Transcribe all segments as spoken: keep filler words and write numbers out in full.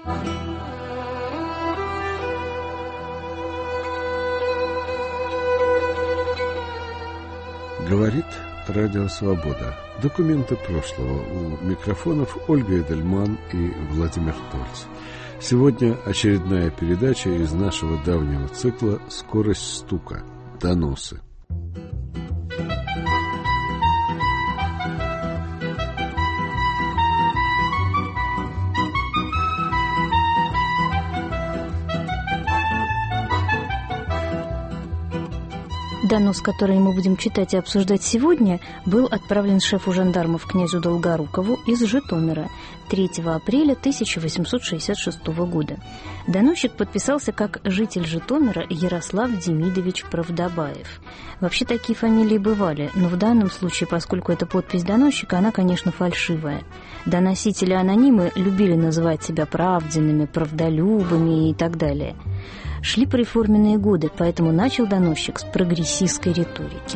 Говорит Радио Свобода. Документы прошлого. У микрофонов Ольга Эдельман и Владимир Тольц. Сегодня очередная передача из нашего давнего цикла «Скорость стука. Доносы». Донос, который мы будем читать и обсуждать сегодня, был отправлен шефу жандармов князю Долгорукову из Житомира третьего апреля тысяча восемьсот шестьдесят шестого года. Доносчик подписался как житель Житомира Ярослав Демидович Правдобаев. Вообще такие фамилии бывали, но в данном случае, поскольку это подпись доносчика, она, конечно, фальшивая. Доносители-анонимы любили называть себя правдиными, правдолюбами и так далее. Шли пореформенные годы, поэтому начал доносчик с прогрессистской риторики.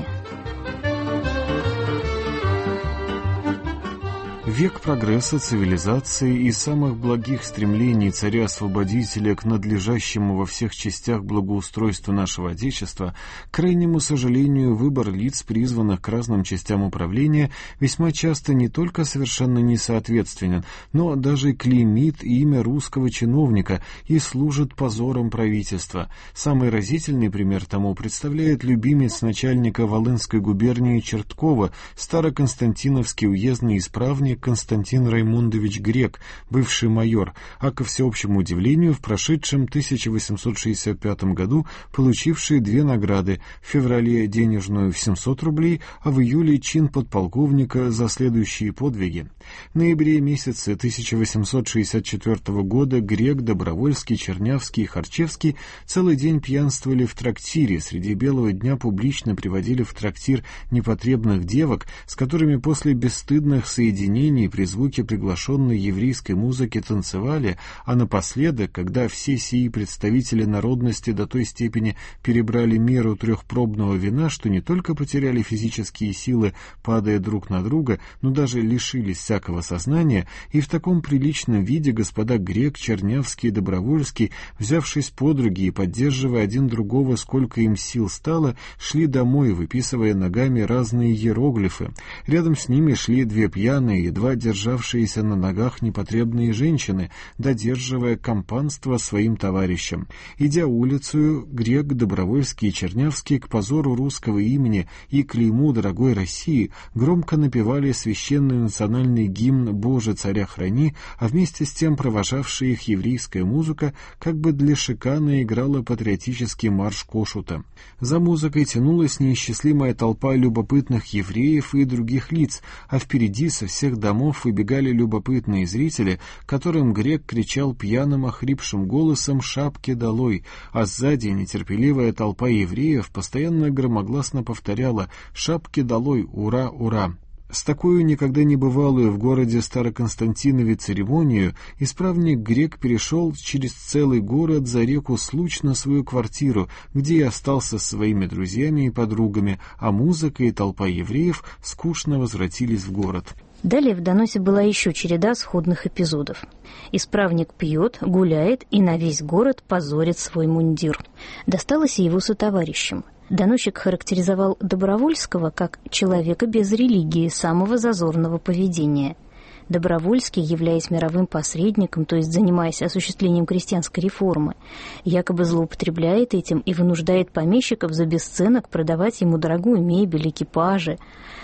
Век прогресса, цивилизации и самых благих стремлений царя-освободителя к надлежащему во всех частях благоустройству нашего Отечества, к крайнему сожалению, выбор лиц, призванных к разным частям управления, весьма часто не только совершенно несоответственен, но даже клеймит имя русского чиновника и служит позором правительства. Самый разительный пример тому представляет любимец начальника Волынской губернии Черткова, староконстантиновский уездный исправник Константин Раймондович Грек, бывший майор, а ко всеобщему удивлению в прошедшем тысяча восемьсот шестьдесят пятом году получивший две награды: в феврале денежную в семьсот рублей, а в июле чин подполковника за следующие подвиги. В ноябре месяце тысяча восемьсот шестьдесят четвертого года Грек, Добровольский, Чернявский и Харчевский целый день пьянствовали в трактире, среди белого дня публично приводили в трактир непотребных девок, с которыми после бесстыдных соединений при звуке приглашенной еврейской музыки танцевали, а напоследок, когда все сии представители народности до той степени перебрали меру трехпробного вина, что не только потеряли физические силы, падая друг на друга, но даже лишились всякого сознания, и в таком приличном виде господа Грек, Чернявский и Добровольский, взявшись под руки и поддерживая один другого, сколько им сил стало, шли домой, выписывая ногами разные иероглифы. Рядом с ними шли две пьяные, едва державшиеся на ногах непотребные женщины, додерживая компанство своим товарищам. Идя улицею, Грек, Добровольский и Чернявский к позору русского имени и клейму дорогой России громко напевали священный национальный гимн «Боже, царя храни», а вместе с тем провожавшая их еврейская музыка как бы для шикана играла патриотический марш Кошута. За музыкой тянулась неисчислимая толпа любопытных евреев и других лиц, а впереди со всех домов выбегали любопытные зрители, которым Грек кричал пьяным охрипшим голосом «Шапки долой!», а сзади нетерпеливая толпа евреев постоянно громогласно повторяла «Шапки долой! Ура! Ура!». С такую никогда не бывалую в городе Староконстантинове церемонию исправник Грек перешел через целый город за реку Случ на свою квартиру, где и остался со своими друзьями и подругами, а музыка и толпа евреев скучно возвратились в город. Далее в доносе была еще череда сходных эпизодов. Исправник пьет, гуляет и на весь город позорит свой мундир. Досталось и его сотоварищам. Доносчик характеризовал Добровольского как человека без религии, самого зазорного поведения. Добровольский, являясь мировым посредником, то есть занимаясь осуществлением крестьянской реформы, якобы злоупотребляет этим и вынуждает помещиков за бесценок продавать ему дорогую мебель, экипажи.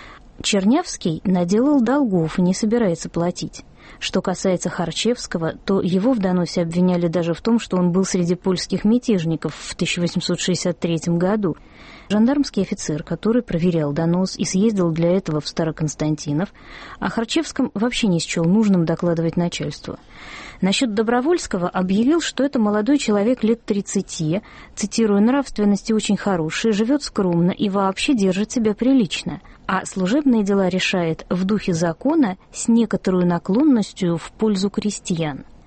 Чернявский наделал долгов и не собирается платить. Что касается Харчевского, то его в доносе обвиняли даже в том, что он был среди польских мятежников в тысяча восемьсот шестьдесят третьем году. Жандармский офицер, который проверял донос и съездил для этого в Староконстантинов, о Харчевском вообще не счел нужным докладывать начальству. Насчет Добровольского объявил, что это молодой человек лет тридцати, цитирую, «нравственности очень хорошие, живет скромно и вообще держит себя прилично, а служебные дела решает в духе закона с некоторой наклонностью в пользу крестьян».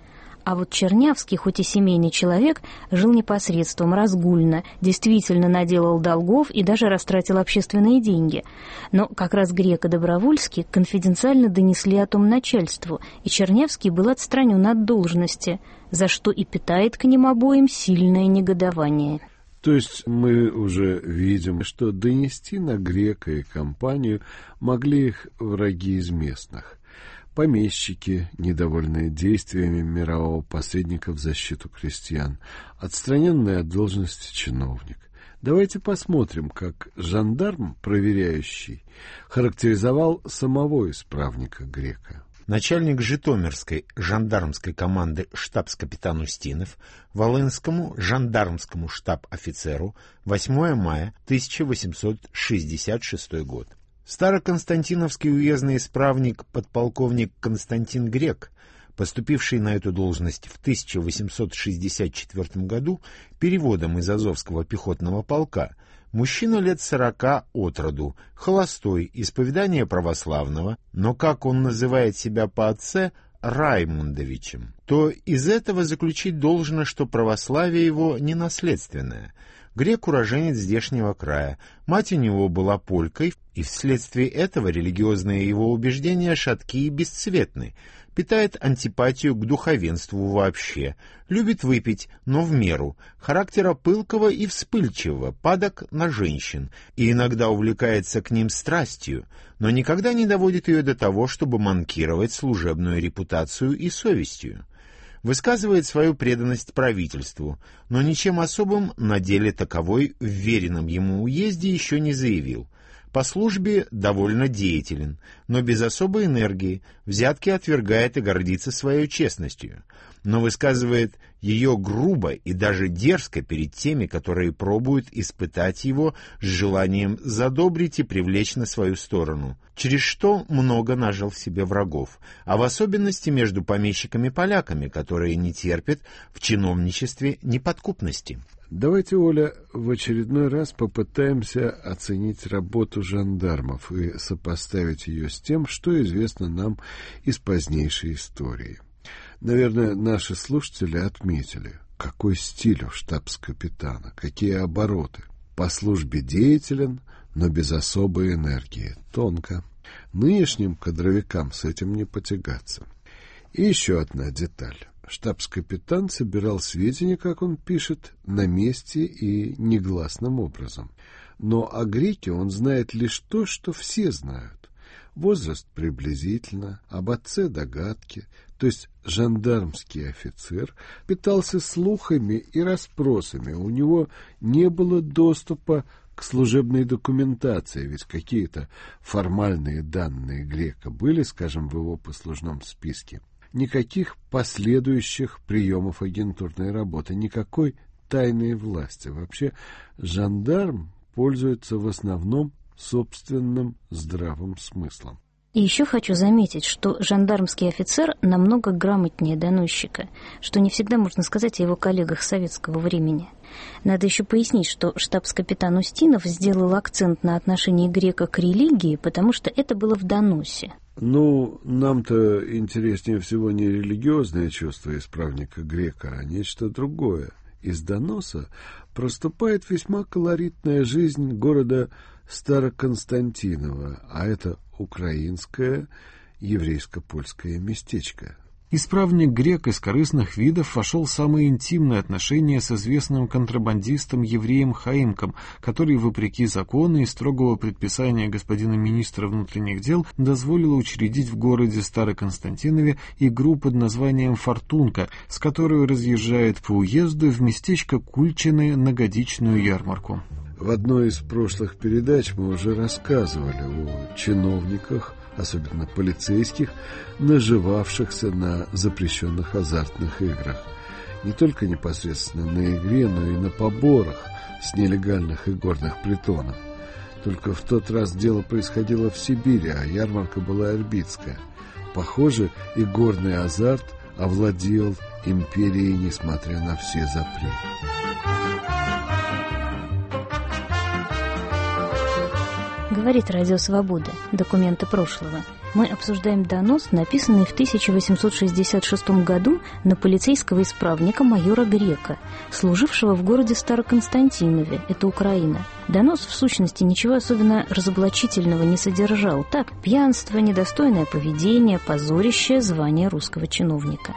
А вот Чернявский, хоть и семейный человек, жил непосредством, разгульно, действительно наделал долгов и даже растратил общественные деньги. Но как раз Грек и Добровольский конфиденциально донесли о том начальству, и Чернявский был отстранен от должности, за что и питает к ним обоим сильное негодование. То есть мы уже видим, что донести на Грека и компанию могли их враги из местных. Помещики, недовольные действиями мирового посредника в защиту крестьян, отстраненный от должности чиновник. Давайте посмотрим, как жандарм, проверяющий, характеризовал самого исправника Грека. Начальник Житомирской жандармской команды штабс-капитан Устинов Волынскому жандармскому штаб-офицеру восьмое мая тысяча восемьсот шестьдесят шестой год. Староконстантиновский уездный исправник подполковник Константин Грек, поступивший на эту должность в тысяча восемьсот шестьдесят четвёртом году переводом из Азовского пехотного полка, мужчина лет сорока от роду, холостой, исповедания православного, но, как он называет себя по отце, Раймундовичем, то из этого заключить должно, что православие его не наследственное. Грек уроженец здешнего края, мать у него была полькой, и вследствие этого религиозные его убеждения шатки и бесцветны, питает антипатию к духовенству вообще, любит выпить, но в меру, характера пылкого и вспыльчивого, падок на женщин, и иногда увлекается к ним страстью, но никогда не доводит ее до того, чтобы манкировать служебную репутацию и совестью. Высказывает свою преданность правительству, но ничем особым на деле таковой в веренном ему уезде еще не заявил. По службе довольно деятелен, но без особой энергии, взятки отвергает и гордится своей честностью, но высказывает ее грубо и даже дерзко перед теми, которые пробуют испытать его с желанием задобрить и привлечь на свою сторону, через что много нажил себе врагов, а в особенности между помещиками-поляками, которые не терпят в чиновничестве неподкупности. Давайте, Оля, в очередной раз попытаемся оценить работу жандармов и сопоставить ее с тем, что известно нам из позднейшей истории. Наверное, наши слушатели отметили, какой стиль у штабс-капитана, какие обороты. По службе деятелен, но без особой энергии, тонко. Нынешним кадровикам с этим не потягаться. И еще одна деталь. Штабс-капитан собирал сведения, как он пишет, на месте и негласным образом. Но о Греке он знает лишь то, что все знают. Возраст приблизительно, об отце догадки, то есть жандармский офицер питался слухами и расспросами. У него не было доступа к служебной документации, ведь какие-то формальные данные Грека были, скажем, в его послужном списке. Никаких последующих приемов агентурной работы, никакой тайной власти. Вообще жандарм пользуется в основном собственным здравым смыслом. И еще хочу заметить, что жандармский офицер намного грамотнее доносчика, что не всегда можно сказать о его коллегах советского времени. Надо еще пояснить, что штабс-капитан Устинов сделал акцент на отношении Грека к религии, потому что это было в доносе. Ну, нам-то интереснее всего не религиозное чувство исправника Грека, а нечто другое. Из доноса проступает весьма колоритная жизнь города Староконстантиново, а это украинское еврейско-польское местечко. Исправник Грек из корыстных видов вошел в самые интимные отношения с известным контрабандистом-евреем Хаимком, который, вопреки закону и строгого предписания господина министра внутренних дел, дозволил учредить в городе Староконстантинове игру под названием «Фортунка», с которой разъезжает по уезду в местечко Кульчины на годичную ярмарку. В одной из прошлых передач мы уже рассказывали о чиновниках, особенно полицейских, наживавшихся на запрещенных азартных играх. Не только непосредственно на игре, но и на поборах с нелегальных игорных притонов. Только в тот раз дело происходило в Сибири, а ярмарка была ирбитская. Похоже, игорный азарт овладел империей, несмотря на все запреты. Говорит Радио Свобода. Документы прошлого. Мы обсуждаем донос, написанный в тысяча восемьсот шестьдесят шестом году на полицейского исправника майора Грека, служившего в городе Староконстантинове, это Украина. Донос, в сущности, ничего особенно разоблачительного не содержал. Так, пьянство, недостойное поведение, позорище звания русского чиновника.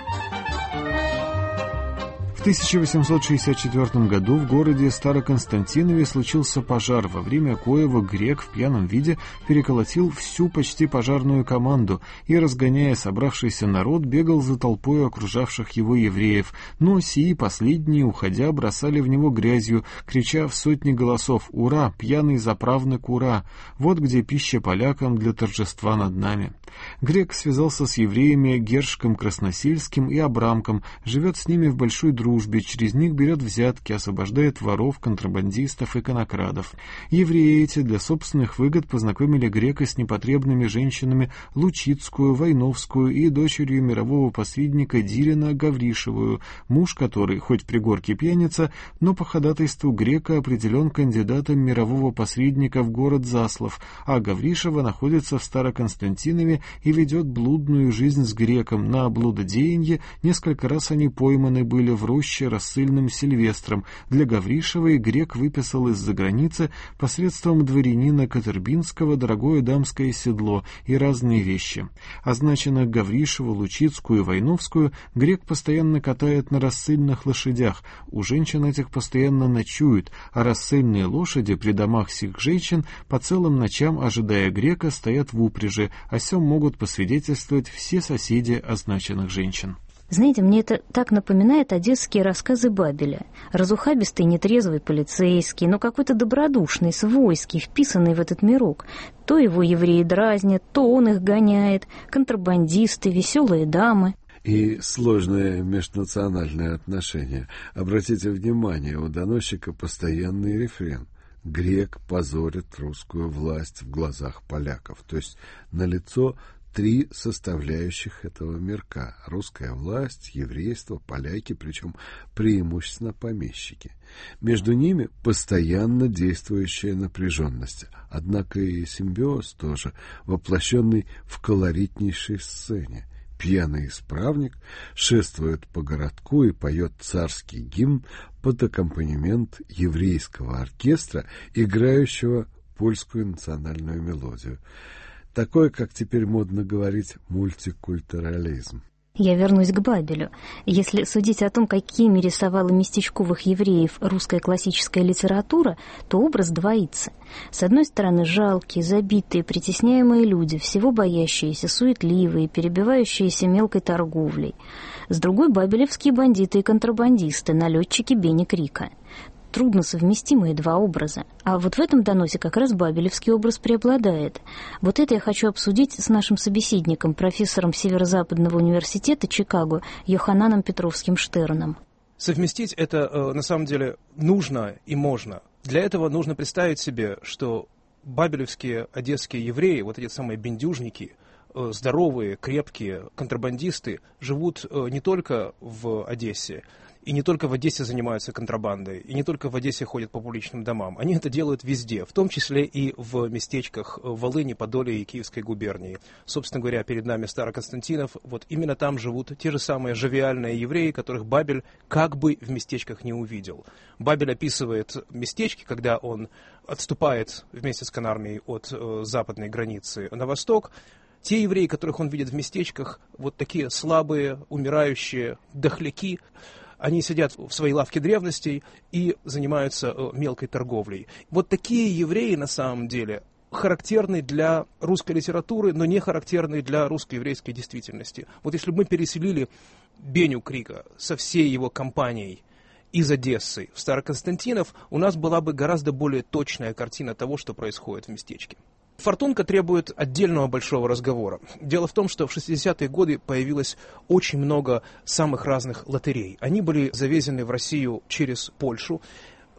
В тысяча восемьсот шестьдесят четвёртом году в городе Староконстантинове случился пожар, во время коего Грек в пьяном виде переколотил всю почти пожарную команду и, разгоняя собравшийся народ, бегал за толпой окружавших его евреев, но сии последние, уходя, бросали в него грязью, крича в сотни голосов «Ура! Пьяный заправник, ура! Вот где пища полякам для торжества над нами!». Грек связался с евреями Гершком Красносельским и Абрамком, живет с ними в большой дружбе, через них берет взятки, освобождает воров, контрабандистов и конокрадов. Евреи эти для собственных выгод познакомили Грека с непотребными женщинами Лучицкую, Войновскую и дочерью мирового посредника Дилина Гавришевую, муж которой, хоть при горке пьяница, но по ходатайству Грека определен кандидатом мирового посредника в город Заслав, а Гавришева находится в Староконстантинове и ведет блудную жизнь с Греком. На блудодеянье несколько раз они пойманы были в роще рассыльным Сильвестром. Для Гавришевой Грек выписал из-за границы посредством дворянина Катербинского дорогое дамское седло и разные вещи. Означенных Гавришеву, Лучицкую и Войновскую Грек постоянно катает на рассыльных лошадях. У женщин этих постоянно ночуют, а рассыльные лошади при домах сих женщин по целым ночам, ожидая Грека, стоят в упряжи, о сём могут посвидетельствовать все соседи означенных женщин. Знаете, мне это так напоминает одесские рассказы Бабеля. Разухабистый, нетрезвый полицейский, но какой-то добродушный, свойский, вписанный в этот мирок. То его евреи дразнят, то он их гоняет, контрабандисты, веселые дамы. И сложные межнациональные отношения. Обратите внимание, у доносчика постоянный рефрен. Грек позорит русскую власть в глазах поляков. То есть налицо три составляющих этого мирка. Русская власть, еврейство, поляки, причем преимущественно помещики. Между ними постоянно действующая напряженность. Однако и симбиоз тоже, воплощенный в колоритнейшей сцене. Пьяный исправник шествует по городку и поет царский гимн под аккомпанемент еврейского оркестра, играющего польскую национальную мелодию. Такой, как теперь модно говорить, мультикультурализм. Я вернусь к Бабелю. Если судить о том, какими рисовала местечковых евреев русская классическая литература, то образ двоится. С одной стороны, жалкие, забитые, притесняемые люди, всего боящиеся, суетливые, перебивающиеся мелкой торговлей. С другой — бабелевские бандиты и контрабандисты, налетчики Бенни Крика. Трудно совместимые два образа. А вот в этом доносе как раз бабелевский образ преобладает. Вот это я хочу обсудить с нашим собеседником, профессором Северо-Западного университета Чикаго Йохананом Петровским Штерном. Совместить это на самом деле нужно и можно. Для этого нужно представить себе, что бабелевские одесские евреи, вот эти самые бендюжники, здоровые, крепкие контрабандисты, живут не только в Одессе, и не только в Одессе занимаются контрабандой, и не только в Одессе ходят по публичным домам. Они это делают везде, в том числе и в местечках Волыни, Подолья и Киевской губернии. Собственно говоря, перед нами Староконстантинов. Вот именно там живут те же самые жовиальные евреи, которых Бабель как бы в местечках не увидел. Бабель описывает местечки, когда он отступает вместе с Конармией от э, западной границы на восток. Те евреи, которых он видит в местечках, вот такие слабые, умирающие дохляки, они сидят в своей лавке древностей и занимаются мелкой торговлей. Вот такие евреи, на самом деле, характерны для русской литературы, но не характерны для русско-еврейской действительности. Вот если бы мы переселили Беню Крика со всей его компанией из Одессы в Староконстантинов, у нас была бы гораздо более точная картина того, что происходит в местечке. Фортунка требует отдельного большого разговора. Дело в том, что в шестидесятые годы появилось очень много самых разных лотерей. Они были завезены в Россию через Польшу.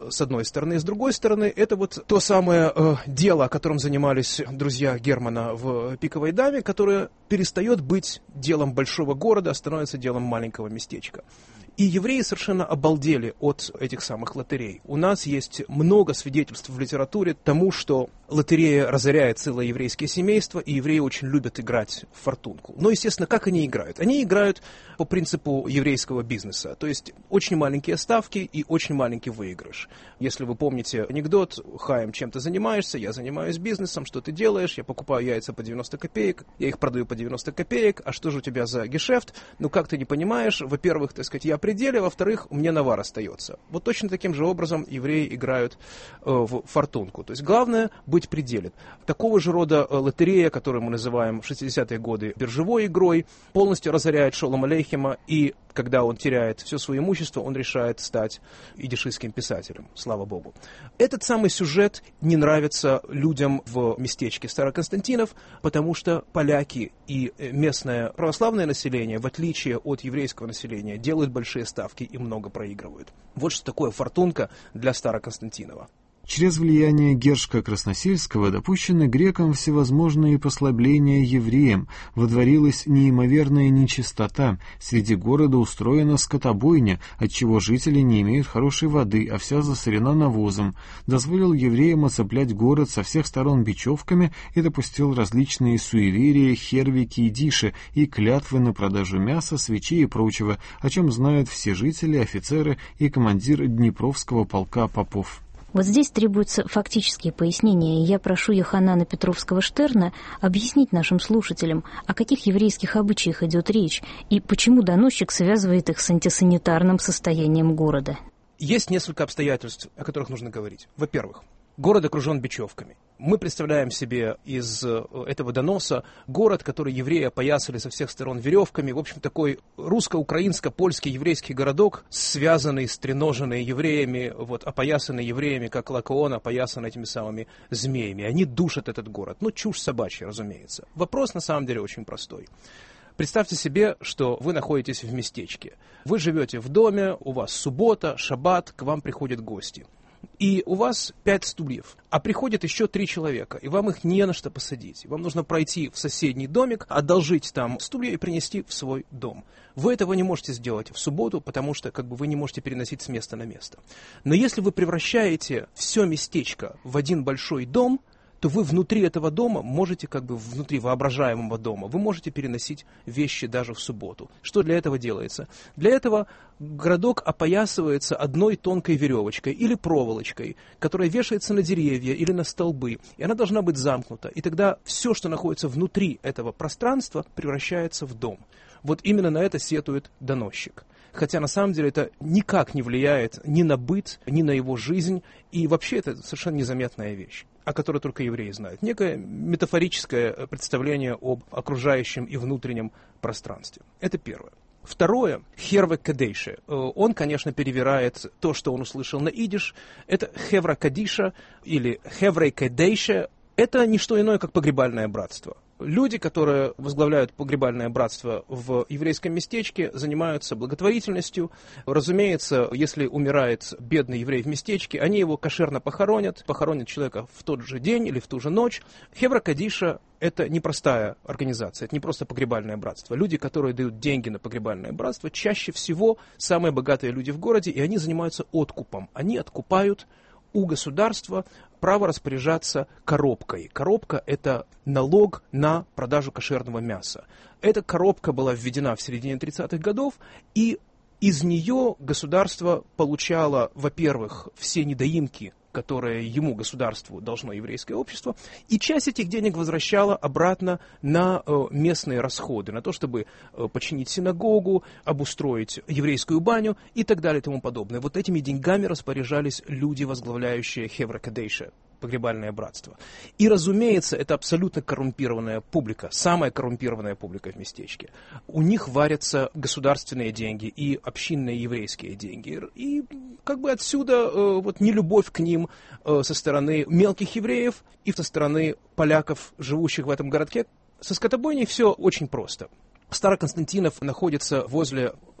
с одной стороны. С другой стороны, это вот то самое э, дело, о котором занимались друзья Германа в «Пиковой даме», которое перестает быть делом большого города, а становится делом маленького местечка. И евреи совершенно обалдели от этих самых лотерей. У нас есть много свидетельств в литературе тому, что лотерея разоряет целое еврейское семейство, и евреи очень любят играть в фортунку. Но, естественно, как они играют? Они играют по принципу еврейского бизнеса. То есть очень маленькие ставки и очень маленький выигрыш. Если вы помните анекдот: «Хаим, чем ты занимаешься? Я занимаюсь бизнесом. Что ты делаешь? Я покупаю яйца по девяносто копеек, я их продаю по девяносто копеек. А что же у тебя за гешефт? Ну, как ты не понимаешь? Во-первых, так сказать, я пределе, во-вторых, мне навар остается». Вот точно таким же образом евреи играют э, в фортунку. То есть главное быть в пределе. Такого же рода э, лотерея, которую мы называем в шестидесятые годы биржевой игрой, полностью разоряет Шолом Алейхема, и когда он теряет все свое имущество, он решает стать идишистским писателем. Слава Богу. Этот самый сюжет не нравится людям в местечке Староконстантинов, потому что поляки и местное православное население, в отличие от еврейского населения, делают большие ставки и много проигрывают. Вот что такое фортунка для Староконстантинова. Через влияние Гершка Красносельского допущены грекам всевозможные послабления евреям, водворилась неимоверная нечистота, среди города устроена скотобойня, отчего жители не имеют хорошей воды, а вся засорена навозом, дозволил евреям оцеплять город со всех сторон бечевками и допустил различные суеверия, хервики и диши и клятвы на продажу мяса, свечей и прочего, о чем знают все жители, офицеры и командир Днепровского полка Попов. Вот здесь требуются фактические пояснения, и я прошу Йоханана Петровского-Штерна объяснить нашим слушателям, о каких еврейских обычаях идет речь, и почему доносчик связывает их с антисанитарным состоянием города. Есть несколько обстоятельств, о которых нужно говорить. Во-первых, город окружен бечевками. Мы представляем себе из этого доноса город, который евреи опоясали со всех сторон веревками. В общем, такой русско-украинско-польский еврейский городок, связанный, стреноженный евреями, вот, опоясанный евреями, как Лакоон опоясан этими самыми змеями. Они душат этот город. Ну, чушь собачья, разумеется. Вопрос, на самом деле, очень простой. Представьте себе, что вы находитесь в местечке. Вы живете в доме, у вас суббота, шаббат, к вам приходят гости. И у вас пять стульев, а приходят еще три человека, и вам их не на что посадить. Вам нужно пройти в соседний домик, одолжить там стулья и принести в свой дом. Вы этого не можете сделать в субботу, потому что как бы, вы не можете переносить с места на место. Но если вы превращаете все местечко в один большой дом, то вы внутри этого дома можете, как бы внутри воображаемого дома, вы можете переносить вещи даже в субботу. Что для этого делается? Для этого городок опоясывается одной тонкой веревочкой или проволочкой, которая вешается на деревья или на столбы, и она должна быть замкнута. И тогда все, что находится внутри этого пространства, превращается в дом. Вот именно на это сетует доносчик. Хотя на самом деле это никак не влияет ни на быт, ни на его жизнь, и вообще это совершенно незаметная вещь, о которой только евреи знают. Некое метафорическое представление об окружающем и внутреннем пространстве. Это первое. Второе, Херве Кадейше. Он, конечно, перевирает то, что он услышал на идиш. Это Хевра Кадиша или Хеврей Кадейше. Это не что иное, как погребальное братство. Люди, которые возглавляют погребальное братство в еврейском местечке, занимаются благотворительностью. Разумеется, если умирает бедный еврей в местечке, они его кошерно похоронят, похоронят человека в тот же день или в ту же ночь. Хевра Кадиша – это непростая организация, это не просто погребальное братство. Люди, которые дают деньги на погребальное братство, чаще всего самые богатые люди в городе, и они занимаются откупом. Они откупают у государства право распоряжаться коробкой. Коробка – это налог на продажу кошерного мяса. Эта коробка была введена в середине тридцатых годов, и из нее государство получало, во-первых, все недоимки, которые ему, государству, должно еврейское общество, и часть этих денег возвращала обратно на э, местные расходы, на то, чтобы э, починить синагогу, обустроить еврейскую баню и так далее и тому подобное. Вот этими деньгами распоряжались люди, возглавляющие Хевра Кадейша, погребальное братство. И, разумеется, это абсолютно коррумпированная публика, самая коррумпированная публика в местечке. У них варятся государственные деньги и общинные еврейские деньги. И как бы отсюда э, вот нелюбовь к ним э, со стороны мелких евреев и со стороны поляков, живущих в этом городке. Со скотобойней все очень просто. Староконстантинов находится возле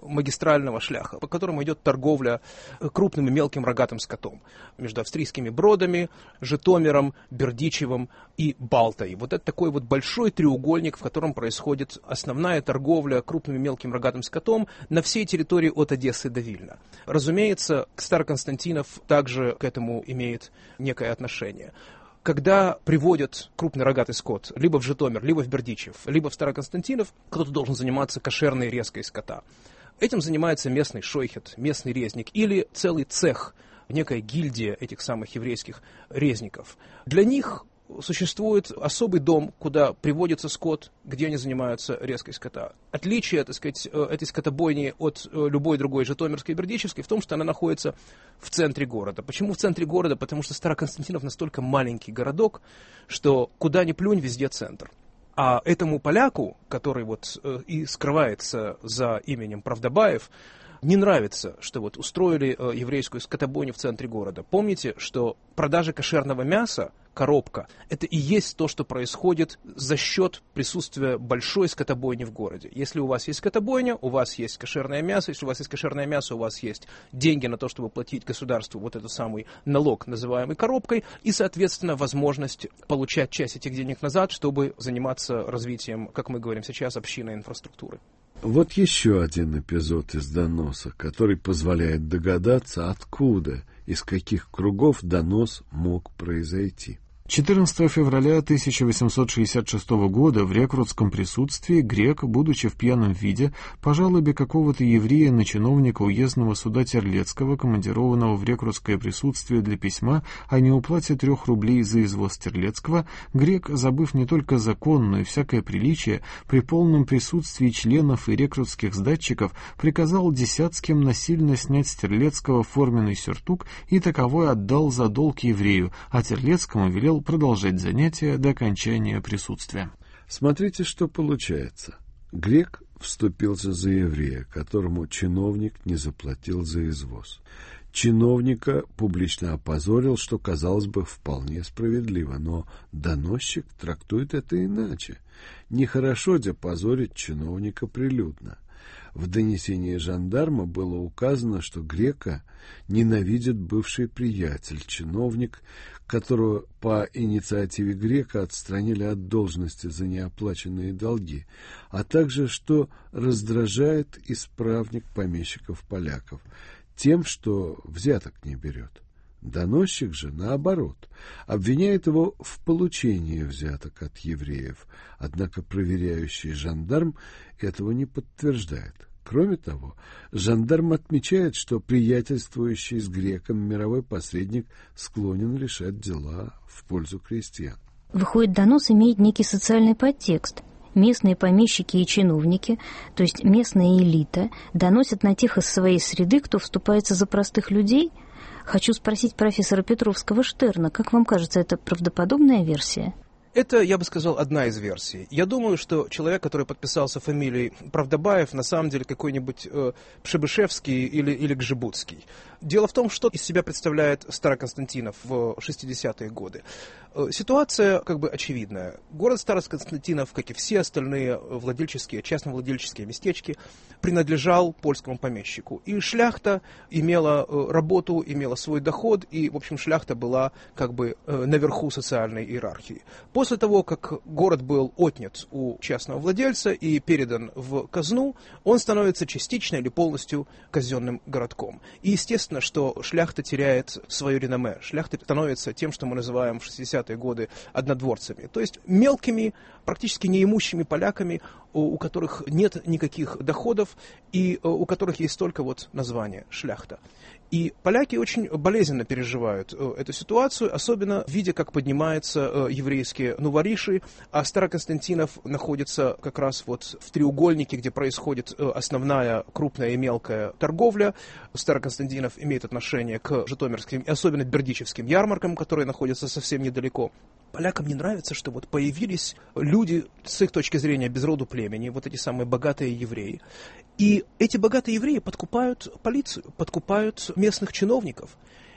магистрального шляха, по которому идет торговля крупным и мелким рогатым скотом между австрийскими Бродами, Житомиром, Бердичевым и Балтой. Вот это такой вот большой треугольник, в котором происходит основная торговля крупным и мелким рогатым скотом на всей территории от Одессы до Вильна. Разумеется, Староконстантинов также к этому имеет некое отношение. Когда приводят крупный рогатый скот либо в Житомир, либо в Бердичев, либо в Староконстантинов, кто-то должен заниматься кошерной резкой скота. Этим занимается местный шойхет, местный резник или целый цех, некая гильдия этих самых еврейских резников. Для них существует особый дом, куда приводится скот, где они занимаются резкой скота. Отличие, так сказать, этой скотобойни от любой другой житомирской и бердичевской в том, что она находится в центре города. Почему в центре города? Потому что Староконстантинов настолько маленький городок, что куда ни плюнь, везде центр. А этому поляку, который вот и скрывается за именем Правдобаев, не нравится, что вот устроили э, еврейскую скотобойню в центре города. Помните, что продажа кошерного мяса, коробка, это и есть то, что происходит за счет присутствия большой скотобойни в городе. Если у вас есть скотобойня, у вас есть кошерное мясо. Если у вас есть кошерное мясо, у вас есть деньги на то, чтобы платить государству вот этот самый налог, называемый коробкой, и, соответственно, возможность получать часть этих денег назад, чтобы заниматься развитием, как мы говорим сейчас, общинной инфраструктуры. Вот еще один эпизод из доноса, который позволяет догадаться, откуда, из каких кругов донос мог произойти. четырнадцатого февраля тысяча восемьсот шестьдесят шестого года в рекрутском присутствии грек, будучи в пьяном виде, по жалобе какого-то еврея на чиновника уездного суда Терлецкого, командированного в рекрутское присутствие для письма о неуплате трех рублей за извоз Терлецкого, грек, забыв не только закон, но и всякое приличие, при полном присутствии членов и рекрутских сдатчиков приказал десятским насильно снять с Терлецкого форменный сюртук и таковой отдал за долг еврею, а Терлецкому велел продолжать занятия до окончания присутствия. Смотрите, что получается. Грек вступился за еврея, которому чиновник не заплатил за извоз. Чиновника публично опозорил, что, казалось бы, вполне справедливо, но доносчик трактует это иначе. Нехорошо депозорить чиновника прилюдно. В донесении жандарма было указано, что грека ненавидит бывший приятель, чиновник, которого по инициативе грека отстранили от должности за неоплаченные долги, а также, что раздражает исправник помещиков-поляков тем, что взяток не берет. Доносчик же, наоборот, обвиняет его в получении взяток от евреев, однако проверяющий жандарм этого не подтверждает. Кроме того, жандарм отмечает, что приятельствующий с греком мировой посредник склонен решать дела в пользу крестьян. Выходит, донос имеет некий социальный подтекст. Местные помещики и чиновники, то есть местная элита, доносят на тех из своей среды, кто вступается за простых людей. Хочу спросить профессора Петровского-Штерна, как вам кажется, это правдоподобная версия? Это, я бы сказал, одна из версий. Я думаю, что человек, который подписался фамилией Правдобаев, на самом деле какой-нибудь э, Пшебышевский или, или Гжебутский. Дело в том, что из себя представляет Староконстантинов в шестидесятые годы. Э, ситуация как бы очевидная. Город Староконстантинов, как и все остальные владельческие, частновладельческие местечки, принадлежал польскому помещику. И шляхта имела э, работу, имела свой доход, и, в общем, шляхта была как бы э, наверху социальной иерархии. После того, как город был отнят у частного владельца и передан в казну, он становится частично или полностью казенным городком. И естественно, что шляхта теряет свое реноме. Шляхта становится тем, что мы называем в шестидесятые годы однодворцами. То есть мелкими, практически неимущими поляками, у которых нет никаких доходов и у которых есть только вот название шляхта. И поляки очень болезненно переживают эту ситуацию, особенно видя, как поднимаются еврейские новориши, а Староконстантинов находится как раз вот в треугольнике, где происходит основная крупная и мелкая торговля. Староконстантинов имеет отношение к житомирским и особенно бердичевским ярмаркам, которые находятся совсем недалеко. Полякам не нравится, что вот появились люди, с их точки зрения, без роду племени, вот эти самые богатые евреи. И эти богатые евреи подкупают полицию, подкупают местных чиновников.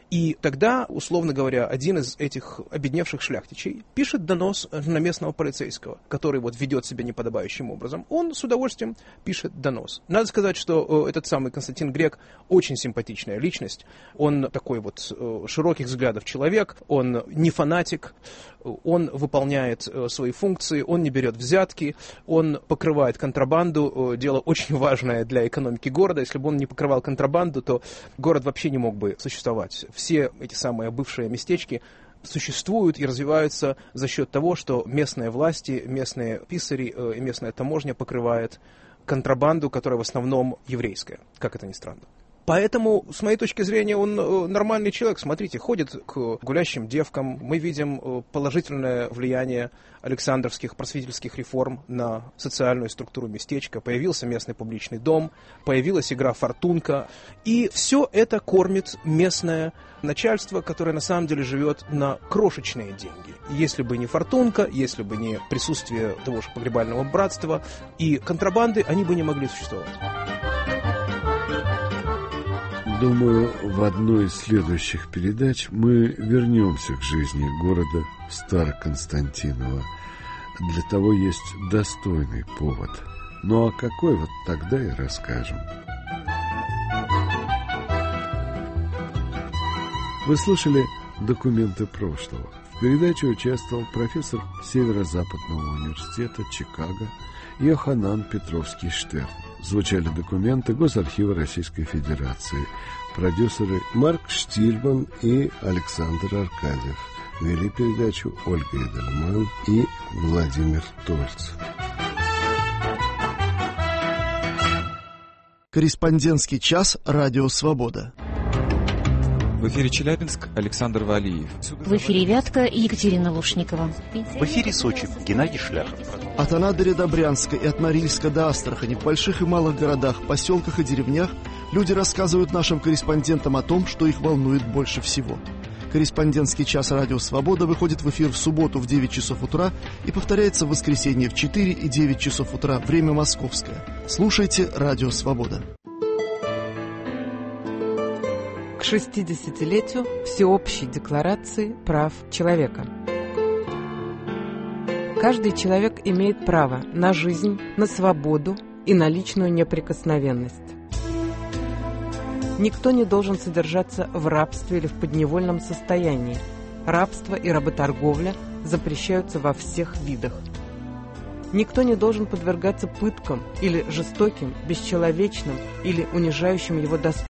И тогда, условно говоря, один из этих обедневших шляхтичей пишет донос на местного полицейского, который вот ведет себя неподобающим образом. Он с удовольствием пишет донос. Надо сказать, что этот самый Константин Грек очень симпатичная личность. Он такой вот широких взглядов человек, он не фанатик, он выполняет свои функции, он не берет взятки, он покрывает контрабанду, дело очень важное для экономики города. Если бы он не покрывал контрабанду, то город вообще не мог бы существовать. Все эти самые бывшие местечки существуют и развиваются за счет того, что местные власти, местные писари и местная таможня покрывает контрабанду, которая в основном еврейская, как это ни странно. Поэтому, с моей точки зрения, он нормальный человек. Смотрите, ходит к гулящим девкам. Мы видим положительное влияние александровских просветительских реформ на социальную структуру местечка. Появился местный публичный дом, появилась игра «Фортунка». И все это кормит местное начальство, которое на самом деле живет на крошечные деньги. Если бы не «Фортунка», если бы не присутствие того же погребального братства и контрабанды, они бы не могли существовать. Думаю, в одной из следующих передач мы вернемся к жизни города Староконстантиново. Для того есть достойный повод. Ну а какой, вот тогда и расскажем. Вы слушали «Документы прошлого». В передаче участвовал профессор Северо-Западного университета Чикаго Йоханан Петровский-Штерн. Звучали документы Госархива Российской Федерации. Продюсеры Марк Штильман и Александр Аркадьев. Вели передачу Ольга Эдельман и Владимир Тольц. Корреспондентский час «Радио Свобода». В эфире Челябинск, Александр Валиев. В эфире Вятка, Екатерина Лушникова. В эфире Сочи, Геннадий Шляхов. От Анадыря до Брянска и от Норильска до Астрахани, в больших и малых городах, поселках и деревнях люди рассказывают нашим корреспондентам о том, что их волнует больше всего. Корреспондентский час «Радио Свобода» выходит в эфир в субботу в девять часов утра и повторяется в воскресенье в четыре и девять часов утра, время московское. Слушайте «Радио Свобода». К шестидесятилетию Всеобщей декларации прав человека. Каждый человек имеет право на жизнь, на свободу и на личную неприкосновенность. Никто не должен содержаться в рабстве или в подневольном состоянии. Рабство и работорговля запрещаются во всех видах. Никто не должен подвергаться пыткам или жестоким, бесчеловечным или унижающим его достоинством